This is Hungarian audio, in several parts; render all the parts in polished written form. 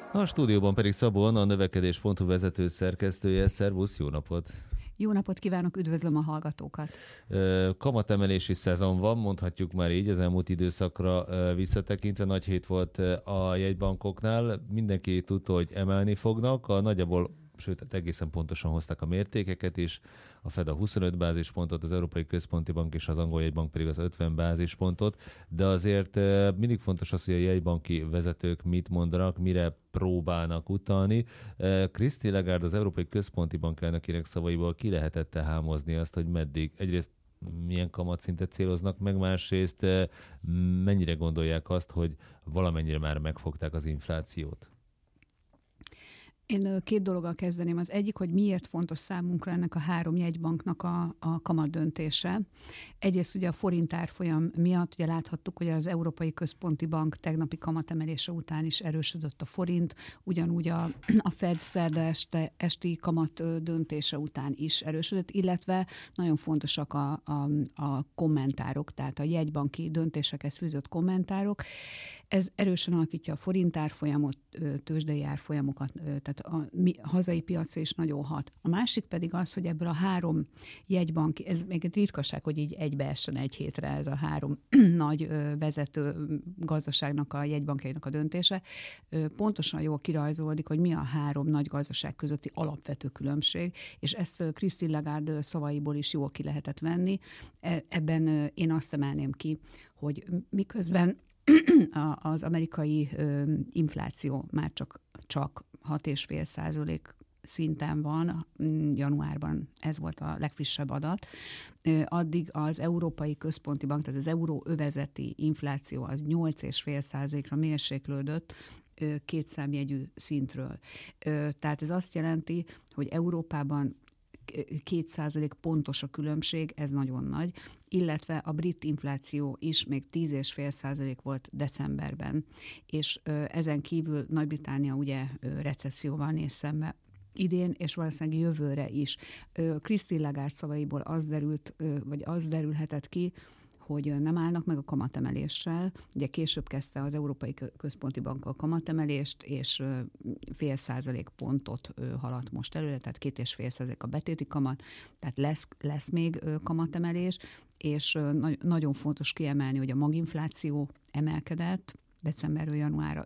A stúdióban pedig Szabó Anna, a növekedés.hu vezető szerkesztője. Szervusz, jó napot! Jó napot kívánok, üdvözlöm a hallgatókat! Kamatemelési szezon van, mondhatjuk már így, az elmúlt időszakra visszatekintve. Nagy hét volt a jegybankoknál, mindenki tudta, hogy emelni fognak, nagyjából, sőt, egészen pontosan hozták a mértékeket is. A Fed a 25 bázispontot, az Európai Központi Bank és az Angol Jegybank pedig az 50 bázispontot, de azért mindig fontos az, hogy a jegybanki vezetők mit mondanak, mire próbálnak utalni. Christine Lagarde, az Európai Központi Bank elnökének szavaiból ki lehetett hámozni azt, hogy meddig egyrészt milyen kamatszintet céloznak meg, másrészt mennyire gondolják azt, hogy valamennyire már megfogták az inflációt? Én két dologgal kezdeném. Az egyik, hogy miért fontos számunkra ennek a három jegybanknak a kamat döntése. Egyrészt ugye a forint árfolyam miatt ugye láthattuk, hogy az Európai Központi Bank tegnapi kamatemelése után is erősödött a forint, ugyanúgy a Fed szerda esti kamat döntése után is erősödött, illetve nagyon fontosak a kommentárok, tehát a jegybanki döntésekhez fűzött kommentárok. Ez erősen alakítja a forint árfolyamot, tőzsdei árfolyamokat, tehát a hazai piacra is nagyon hat. A másik pedig az, hogy ebből a három jegybanki, ez még egy ritkaság, hogy így egybeessen egy hétre ez a három nagy vezető gazdaságnak, a jegybankjainak a döntése, pontosan jól kirajzolódik, hogy mi a három nagy gazdaság közötti alapvető különbség, és ezt Christine Lagarde szavaiból is jól ki lehetett venni. Ebben én azt emelném ki, hogy miközben az amerikai infláció már csak 6,5% szinten van, januárban ez volt a legfrissebb adat, addig az Európai Központi Bank, tehát az euróövezeti infláció az 8,5%-ra mérséklődött kétszámjegyű szintről. Tehát ez azt jelenti, hogy Európában 2% pontos a különbség, ez nagyon nagy, illetve a brit infláció is még 10,5% volt decemberben, és ezen kívül Nagy-Britannia ugye recesszióval néz szembe idén, és valószínűleg jövőre is. Christine Lagarde szavaiból az derülhetett ki, hogy nem állnak meg a kamatemeléssel. Ugye később kezdte az Európai Központi Bank a kamatemelést, és 0,5% pontot haladt most előre, tehát 2,5% a betéti kamat, tehát lesz még kamatemelés, és nagyon fontos kiemelni, hogy a maginfláció emelkedett, decemberről januárra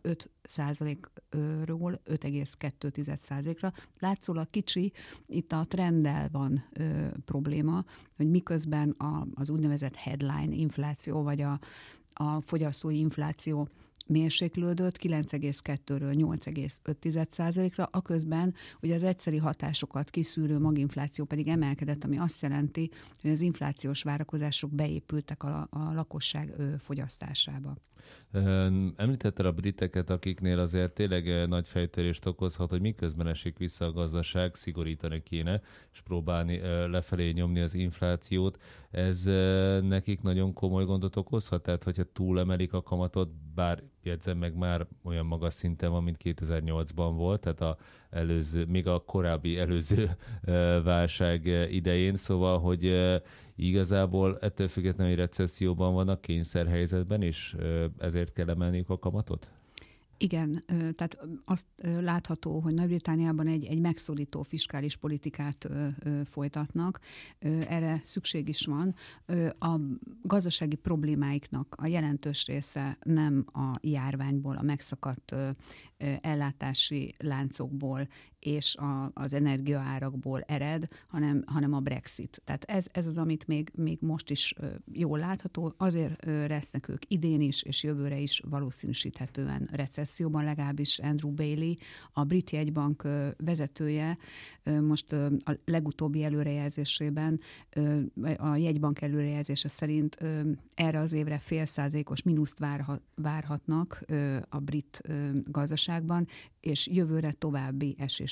5%-ról 5,2%-ra. Látszólag kicsi, itt a trenddel van probléma, hogy miközben az úgynevezett headline infláció, vagy a fogyasztói infláció mérséklődött 9,2-ről 8,5%-ra, aközben ugye az egyszeri hatásokat kiszűrő maginfláció pedig emelkedett, ami azt jelenti, hogy az inflációs várakozások beépültek a lakosság fogyasztásába. Említetted a briteket, akiknél azért tényleg nagy fejtörést okozhat, hogy miközben esik vissza a gazdaság, szigorítani kéne, és próbálni lefelé nyomni az inflációt. Ez nekik nagyon komoly gondot okozhat? Tehát, hogyha túlemelik a kamatot, bár jegyzem meg már olyan magas szinten van, mint 2008-ban volt, tehát még a korábbi előző válság idején, szóval, hogy igazából ettől függetlenül, hogy recesszióban vannak, kényszerhelyzetben, és ezért kell emelniük a kamatot? Igen, tehát azt látható, hogy Nagy-Britanniában egy megszorító fiskális politikát folytatnak. Erre szükség is van. A gazdasági problémáiknak a jelentős része nem a járványból, a megszakadt ellátási láncokból és az energiaárakból ered, hanem a Brexit. Tehát ez az, amit még most is jól látható. Azért lesznek ők idén is, és jövőre is valószínűsíthetően recesszióban, legalábbis Andrew Bailey, a brit jegybank vezetője, most a legutóbbi előrejelzésében, a jegybank előrejelzése szerint erre az évre 0,5%-os mínuszt várhatnak a brit gazdaságban, és jövőre további esés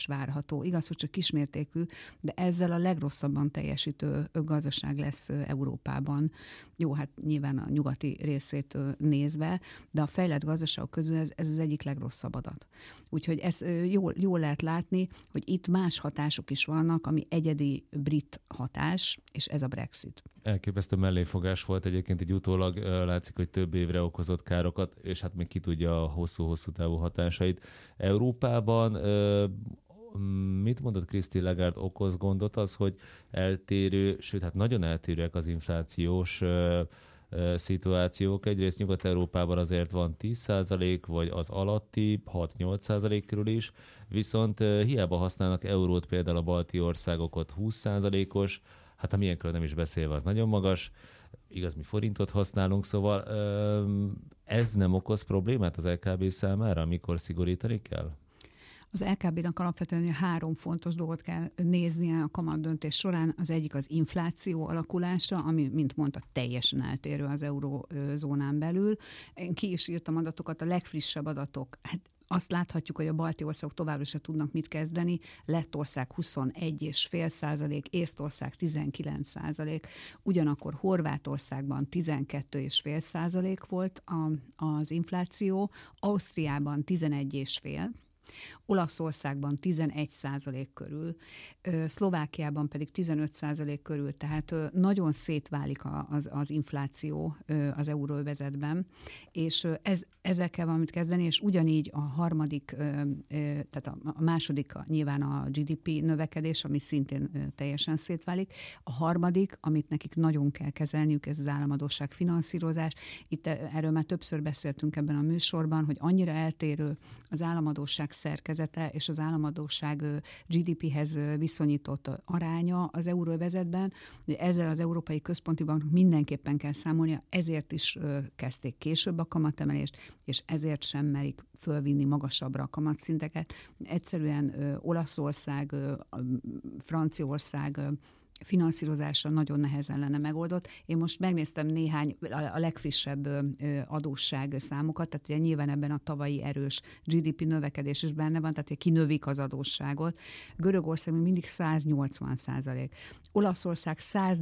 növekedés várható. Igaz, hogy csak kismértékű, de ezzel a legrosszabban teljesítő gazdaság lesz Európában. Jó, hát nyilván a nyugati részét nézve, de a fejlett gazdaságok közül ez az egyik legrosszabb adat. Úgyhogy ez jól lehet látni, hogy itt más hatások is vannak, ami egyedi brit hatás, és ez a Brexit. Elképesztő melléfogás volt egyébként, egy utólag látszik, hogy több évre okozott károkat, és hát még ki tudja a hosszú-hosszú távú hatásait. Európában mit mondott Christine Lagarde okoz gondot az, hogy eltérő, sőt hát nagyon eltérőek az inflációs szituációk. Egyrészt Nyugat-Európában azért van 10%, vagy az alatti 6-8% körül is, viszont hiába használnak eurót, például a balti országok ott 20%-os, hát amilyenkről nem is beszélve, az nagyon magas. Igaz, mi forintot használunk, szóval ez nem okoz problémát az LKB számára, amikor szigorítani kell? Az LKB-nak alapvetően 3 fontos dolgot kell néznie a kamatdöntés során. Az egyik az infláció alakulása, ami, mint mondta, teljesen eltérő az eurózónán belül. Én ki is írtam adatokat, a legfrissebb adatok. Hát azt láthatjuk, hogy a balti országok továbbra sem tudnak mit kezdeni. Lettország 21,5%, Észtország 19%, ugyanakkor Horvátországban 12,5% volt az infláció, Ausztriában 11,5%, Olaszországban 11% körül, Szlovákiában pedig 15% körül, tehát nagyon szétválik az infláció az euróövezetben, és ezzel kell valamit kezdeni, és ugyanígy a harmadik, tehát a második nyilván a GDP növekedés, ami szintén teljesen szétválik. A harmadik, amit nekik nagyon kell kezelniük, ez az államadósság finanszírozás. Itt erről már többször beszéltünk ebben a műsorban, hogy annyira eltérő az államadósság szerkezete és az államadósság GDP-hez viszonyított aránya az euróövezetben, hogy ezzel az Európai Központi Banknak mindenképpen kell számolnia, ezért is kezdték később a kamatemelést, és ezért sem merik fölvinni magasabbra a kamatszinteket. Egyszerűen Olaszország, Franciaország finanszírozásra nagyon nehezen lenne megoldott. Én most megnéztem néhány a legfrissebb adósság számokat, tehát ugye nyilván ebben a tavalyi erős GDP növekedés is benne van, tehát hogy kinövik az adósságot. Görögország még mindig 180%, Olaszország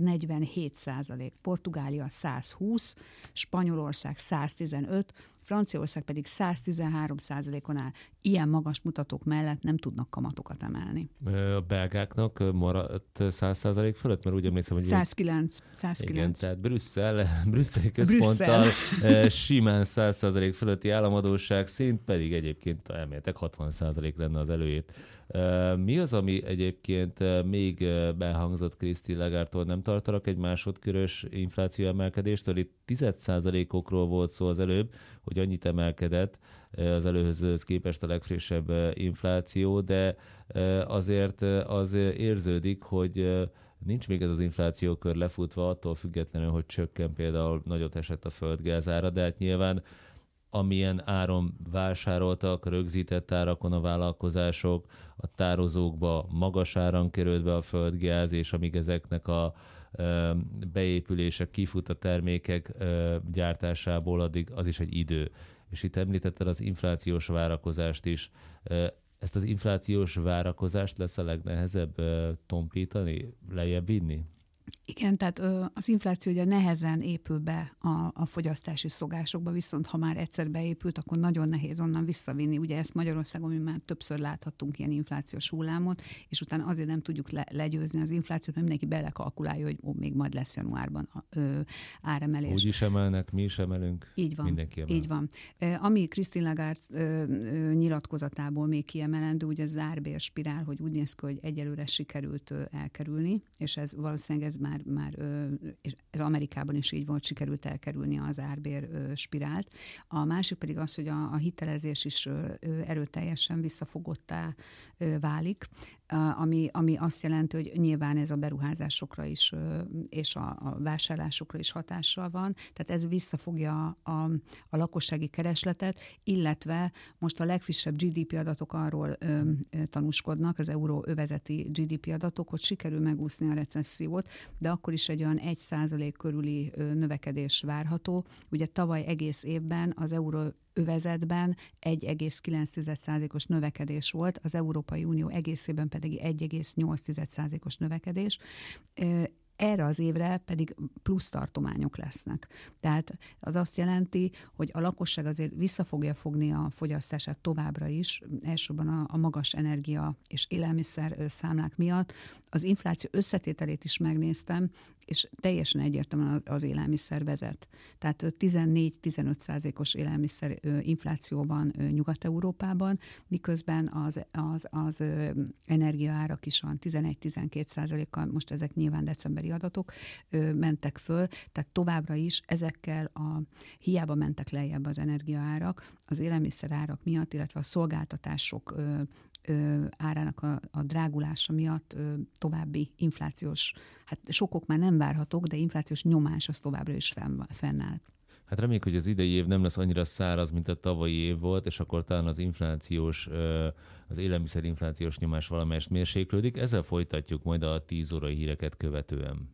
147%, Portugália 120%, Spanyolország 115%, Franciaország pedig 113%-on áll. Ilyen magas mutatók mellett nem tudnak kamatokat emelni. A belgáknak maradt 100% fölött? Mert úgy emlékszem, hogy 109. Igen, tehát brüsszeli központtal simán 100% fölötti államadósság szint, pedig egyébként elméletek 60% lenne az előét. Mi az, ami egyébként még behangzott Christine Lagarde-tól? Nem tartanak egy másodkörös infláció emelkedéstől? Itt 10%-okról volt szó az előbb, hogy annyit emelkedett az előhöz képest a legfrissebb infláció, de azért az érződik, hogy nincs még ez az inflációkör lefutva, attól függetlenül, hogy csökken például nagyot esett a földgázára, de hát nyilván amilyen áron vásároltak, rögzített árakon a vállalkozások, a tározókba magas áron került be a földgáz, és amíg ezeknek a beépülése kifut a termékek gyártásából, addig az is egy idő. És itt említetted az inflációs várakozást is. Ezt az inflációs várakozást lesz a legnehezebb tompítani, lejjebb vinni? Igen, tehát az infláció ugye nehezen épül be a fogyasztási szokásokba, viszont ha már egyszer beépült, akkor nagyon nehéz onnan visszavinni. Ugye ezt Magyarországon mi már többször láthattunk ilyen inflációs hullámot, és utána azért nem tudjuk legyőzni az inflációt, mert mindenki belekalkulálja, hogy még majd lesz januárban áremelés. Úgy is emelnek, mi is emelünk. Így van. Mindenki emel. Így van. Ami Christine Lagarde nyilatkozatából még kiemelendő, ugye az árbérspirál, hogy úgy néz ki, hogy egyelőre sikerült elkerülni, és ez valószínűleg ez már és ez Amerikában is így volt, sikerült elkerülni az árbér spirált. A másik pedig az, hogy a hitelezés is erőteljesen visszafogottá válik, ami azt jelenti, hogy nyilván ez a beruházásokra is és a vásárlásokra is hatással van, tehát ez visszafogja a lakossági keresletet, illetve most a legfrissebb GDP adatok arról tanúskodnak, az euróövezeti GDP adatok, hogy sikerül megúszni a recessziót, de akkor is egy olyan 1% körüli növekedés várható. Ugye tavaly egész évben az euróövezet övezetben 1,9%-os növekedés volt, az Európai Unió egészében pedig 1,8%-os növekedés. Erre az évre pedig plusz tartományok lesznek. Tehát az azt jelenti, hogy a lakosság azért vissza fogja fogni a fogyasztását továbbra is, elsősorban a magas energia és élelmiszer számlák miatt. Az infláció összetételét is megnéztem, és teljesen egyértelműen az élelmiszer vezet. Tehát 14-15%-os élelmiszer infláció van Nyugat-Európában, miközben az energiaárak is van 11-12%-kal, most ezek nyilván decemberi adatok, mentek föl, tehát továbbra is ezekkel hiába mentek lejjebb az energiaárak, az élelmiszer árak miatt, illetve a szolgáltatások árának a drágulása miatt további inflációs, hát sokok már nem várhatók, de inflációs nyomás az továbbra is fennáll. Hát reméljük, hogy az idei év nem lesz annyira száraz, mint a tavalyi év volt, és akkor talán az élelmiszerinflációs nyomás valamelyest mérséklődik. Ezzel folytatjuk majd a 10 órai híreket követően.